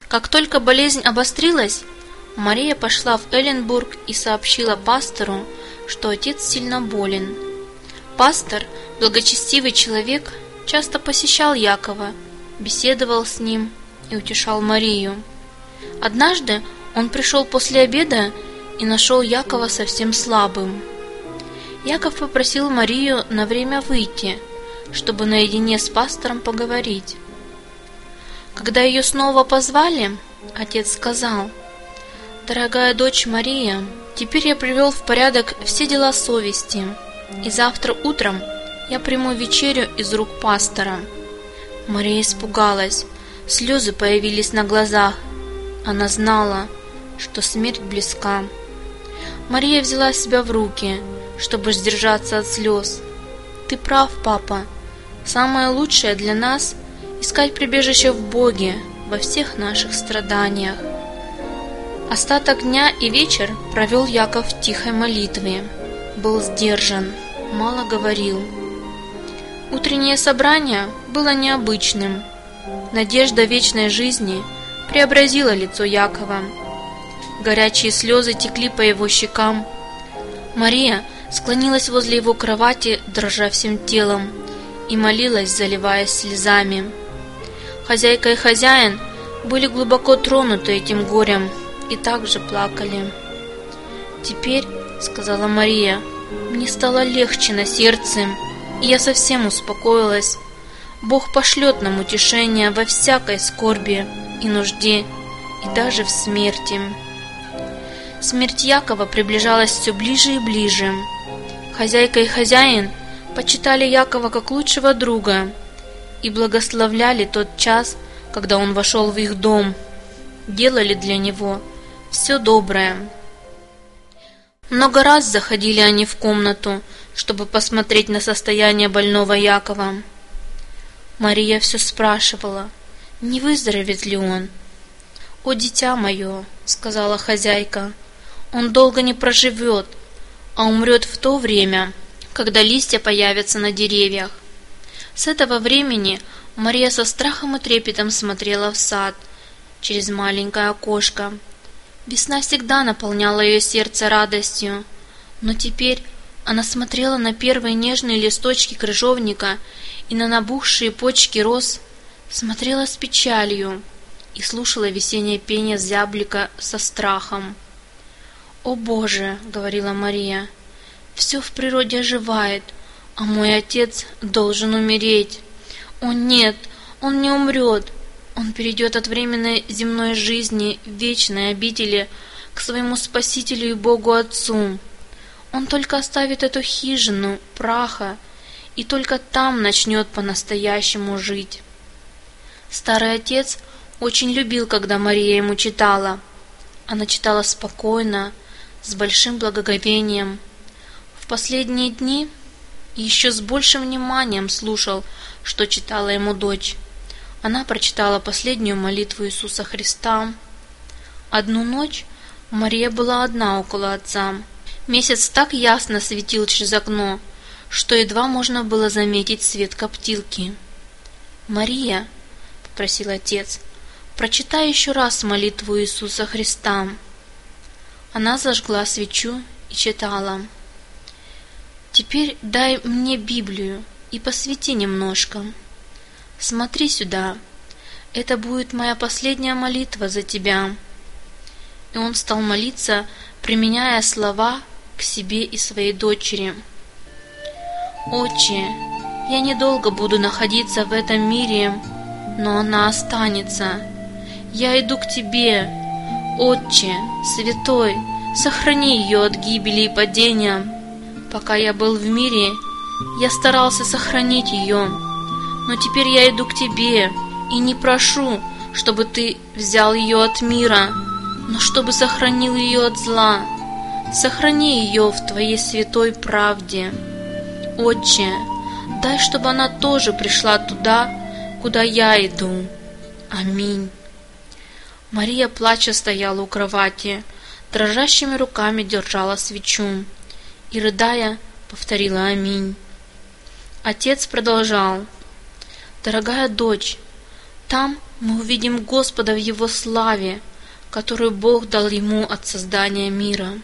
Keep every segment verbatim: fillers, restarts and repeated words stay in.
Как только болезнь обострилась, Мария пошла в Эленбург и сообщила пастору, что отец сильно болен. Пастор, благочестивый человек, часто посещал Якова, беседовал с ним и утешал Марию. Однажды он пришел после обеда и нашел Якова совсем слабым. Яков попросил Марию на время выйти, чтобы наедине с пастором поговорить. Когда ее снова позвали, отец сказал: «Дорогая дочь Мария, теперь я привел в порядок все дела совести, и завтра утром я приму вечерю из рук пастора». Мария испугалась, слезы появились на глазах. Она знала, что смерть близка. Мария взяла себя в руки, чтобы сдержаться от слез. «Ты прав, папа. Самое лучшее для нас — искать прибежище в Боге во всех наших страданиях». Остаток дня и вечер провел Яков в тихой молитве. Был сдержан, мало говорил. Утреннее собрание было необычным. Надежда вечной жизни преобразила лицо Якова. Горячие слезы текли по его щекам. Мария склонилась возле его кровати, дрожа всем телом, и молилась, заливаясь слезами. Хозяйка и хозяин были глубоко тронуты этим горем и также плакали. «Теперь, — сказала Мария, — мне стало легче на сердце, и я совсем успокоилась. Бог пошлет нам утешение во всякой скорби и нужде, и даже в смерти». Смерть Якова приближалась все ближе и ближе. Хозяйка и хозяин почитали Якова как лучшего друга и благословляли тот час, когда он вошел в их дом, делали для него все доброе. Много раз заходили они в комнату, чтобы посмотреть на состояние больного Якова. Мария все спрашивала, не выздоровеет ли он. «О, дитя мое, — сказала хозяйка, — он долго не проживет, а умрет в то время, когда листья появятся на деревьях». С этого времени Мария со страхом и трепетом смотрела в сад через маленькое окошко. Весна всегда наполняла ее сердце радостью, но теперь она смотрела на первые нежные листочки крыжовника и на набухшие почки роз, смотрела с печалью и слушала весеннее пение зяблика со страхом. «О Боже, — говорила Мария, — все в природе оживает, а мой отец должен умереть. О нет, он не умрет, он перейдет от временной земной жизни в вечной обители к своему Спасителю и Богу Отцу. Он только оставит эту хижину праха и только там начнет по-настоящему жить». Старый отец очень любил, когда Мария ему читала. Она читала спокойно, с большим благоговением. В последние дни еще с большим вниманием слушал, что читала ему дочь. Она прочитала последнюю молитву Иисуса Христа. Одну ночь Мария была одна около отца. Месяц так ясно светил через окно, что едва можно было заметить свет коптилки. «Мария, — попросил отец, — прочитай еще раз молитву Иисуса Христа». Она зажгла свечу и читала: «Теперь дай мне Библию и посвети немножко. Смотри сюда, это будет моя последняя молитва за тебя». И он стал молиться, применяя слова к себе и своей дочери. «Отче, я недолго буду находиться в этом мире, но она останется. Я иду к тебе. Отче, святой, сохрани ее от гибели и падения. Пока я был в мире, я старался сохранить ее, но теперь я иду к тебе и не прошу, чтобы ты взял ее от мира, но чтобы сохранил ее от зла. Сохрани ее в твоей святой правде. Отче, дай, чтобы она тоже пришла туда, куда я иду. Аминь». Мария, плача, стояла у кровати, дрожащими руками держала свечу и, рыдая, повторила «Аминь». Отец продолжал: «Дорогая дочь, там, мы увидим Господа в Его славе, которую Бог дал ему от создания мира.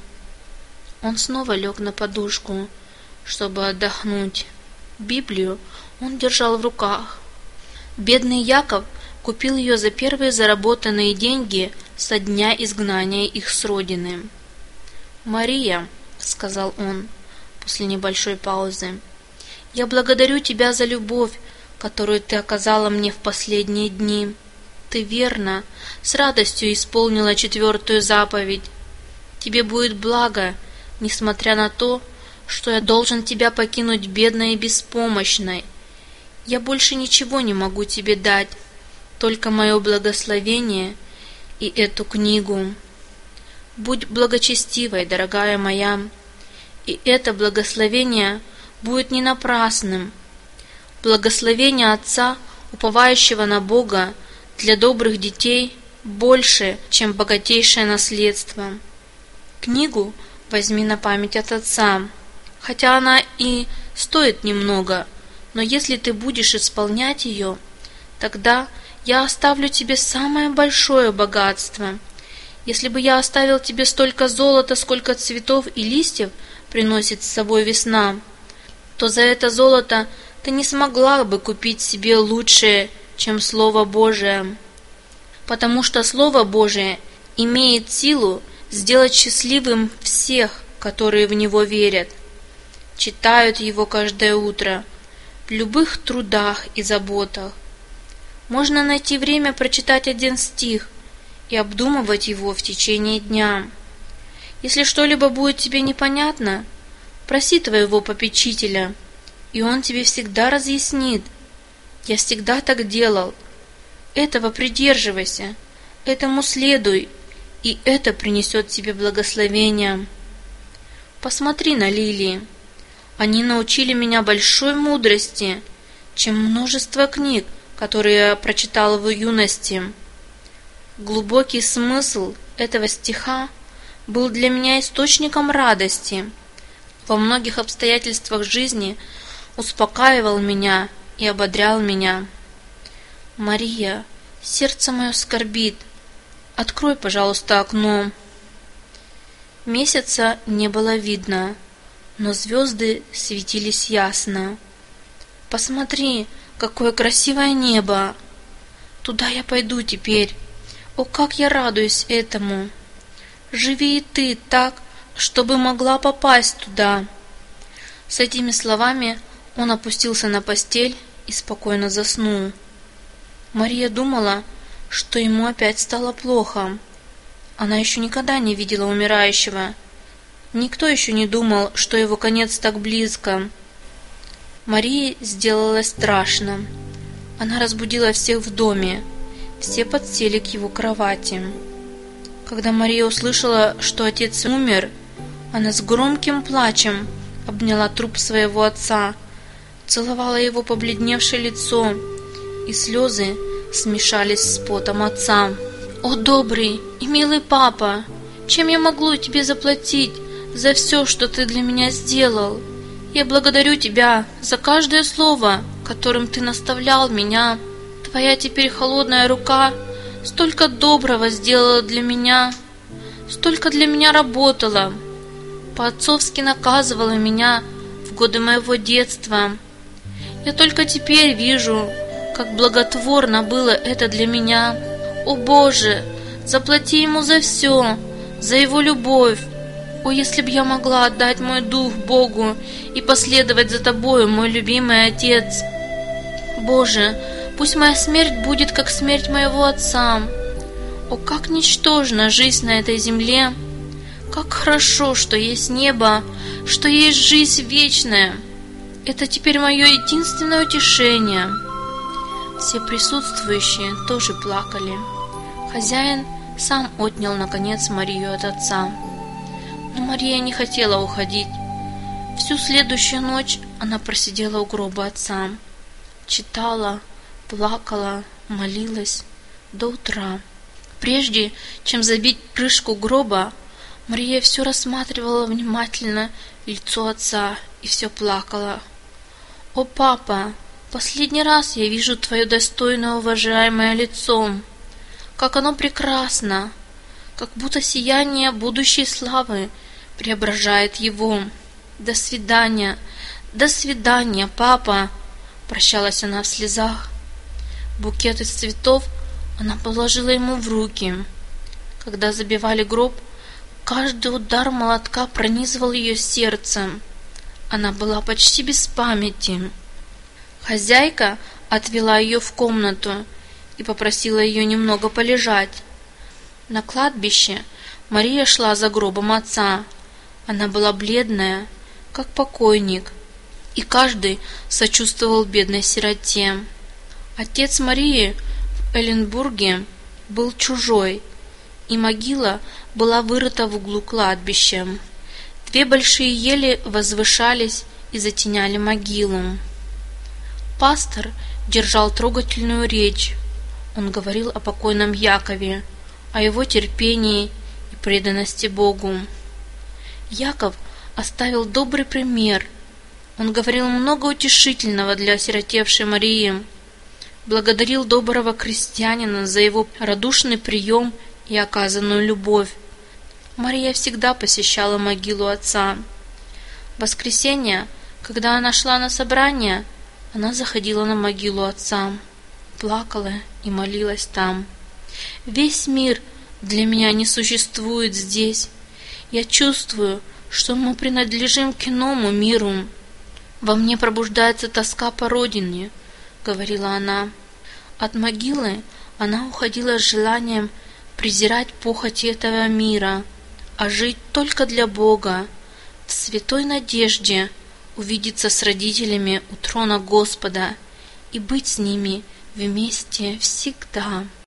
Он снова лег на подушку, чтобы отдохнуть. Библию он держал в руках. Бедный Яков купил ее за первые заработанные деньги со дня изгнания их с родины. «Мария», — сказал он после небольшой паузы, — «я благодарю тебя за любовь, которую ты оказала мне в последние дни. Ты верно, с радостью исполнила четвертую заповедь. Тебе будет благо, несмотря на то, что я должен тебя покинуть бедной и беспомощной. Я больше ничего не могу тебе дать, только мое благословение и эту книгу. Будь благочестивой, дорогая моя, и это благословение будет не напрасным. Благословение Отца, уповающего на Бога, для добрых детей больше, чем богатейшее наследство. Книгу возьми на память от Отца, хотя она и стоит немного, но если ты будешь исполнять ее, тогда я оставлю тебе самое большое богатство. Если бы я оставил тебе столько золота, сколько цветов и листьев приносит с собой весна, то за это золото ты не смогла бы купить себе лучшее, чем Слово Божие. Потому что Слово Божие имеет силу сделать счастливым всех, которые в него верят, читают его каждое утро, в любых трудах и заботах. Можно найти время прочитать один стих и обдумывать его в течение дня. Если что-либо будет тебе непонятно, проси твоего попечителя, и он тебе всегда разъяснит. Я всегда так делал. Этого придерживайся, этому следуй, и это принесет тебе благословение. Посмотри на лилии. Они научили меня большой мудрости, чем множество книг, которые я прочитал в юности. Глубокий смысл этого стиха был для меня источником радости. Во многих обстоятельствах жизни успокаивал меня и ободрял меня. «Мария, сердце мое скорбит. Открой, пожалуйста, окно». Месяца не было видно, но звезды светились ясно. «Посмотри, какое красивое небо! Туда я пойду теперь. О, как я радуюсь этому! Живи и ты так, чтобы могла попасть туда». С этими словами он опустился на постель и спокойно заснул. Мария думала, что ему опять стало плохо. Она еще никогда не видела умирающего. Никто еще не думал, что его конец так близко. Марии сделалось страшно. Она разбудила всех в доме. Все подсели к его кровати. Когда Мария услышала, что отец умер, она с громким плачем обняла труп своего отца, целовала его побледневшее лицо, и слезы смешались с потом отца. «О, добрый и милый папа, чем я могу тебе заплатить за все, что ты для меня сделал? Я благодарю тебя за каждое слово, которым ты наставлял меня. Твоя теперь холодная рука столько доброго сделала для меня, столько для меня работала, по-отцовски наказывала меня в годы моего детства. Я только теперь вижу, как благотворно было это для меня. О Боже, заплати ему за все, за его любовь. О, если б я могла отдать мой дух Богу и последовать за Тобою, мой любимый Отец. Боже, пусть моя смерть будет, как смерть моего отца. О, как ничтожна жизнь на этой земле! Как хорошо, что есть небо, что есть жизнь вечная. Это теперь мое единственное утешение». Все присутствующие тоже плакали. Хозяин сам отнял, наконец, Марию от отца. Но Мария не хотела уходить. Всю следующую ночь она просидела у гроба отца. Читала, плакала, молилась до утра. Прежде чем забить крышку гроба, Мария все рассматривала внимательно лицо отца и все плакала. «О, папа, Последний раз я вижу твое достойное уважаемое лицо. Как оно прекрасно, как будто сияние будущей славы преображает его. До свидания, до свидания, папа!» Прощалась она в слезах. Букет из цветов она положила ему в руки. Когда забивали гроб, каждый удар молотка пронизывал ее сердце. Она была почти без памяти. Хозяйка отвела ее в комнату и попросила ее немного полежать. На кладбище Мария шла за гробом отца. Она была бледная, как покойник, и каждый сочувствовал бедной сироте. Отец Марии в Эленбурге был чужой, и могила была вырыта в углу кладбища. Две большие ели возвышались и затеняли могилу. Пастор держал трогательную речь. Он говорил о покойном Якове, о его терпении и преданности Богу. Яков оставил добрый пример. Он говорил много утешительного для осиротевшей Марии, благодарил доброго крестьянина за его радушный прием и оказанную любовь. Мария всегда посещала могилу отца. В воскресенье, когда она шла на собрание, она заходила на могилу отца, плакала и молилась там. «Весь мир для меня не существует здесь. Я чувствую, что мы принадлежим к иному миру. Во мне пробуждается тоска по родине», — говорила она. От могилы она уходила с желанием презирать похоти этого мира, а жить только для Бога, в святой надежде увидеться с родителями у трона Господа и быть с ними вместе всегда.